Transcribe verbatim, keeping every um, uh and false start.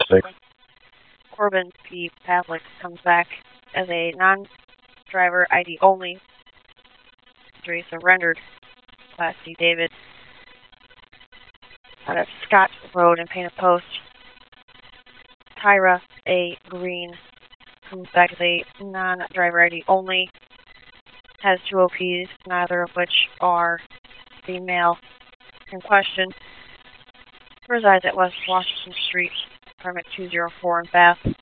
six. Corbin P. Pavlik comes back as a non-driver I D only. Three surrendered. Class C David out of Scott Road and Painted Post. Tyra A. Green comes back as a non-driver I D only. Has two O Ps, neither of which are female. In question, resides at West Washington Street, permit two zero four in Bath.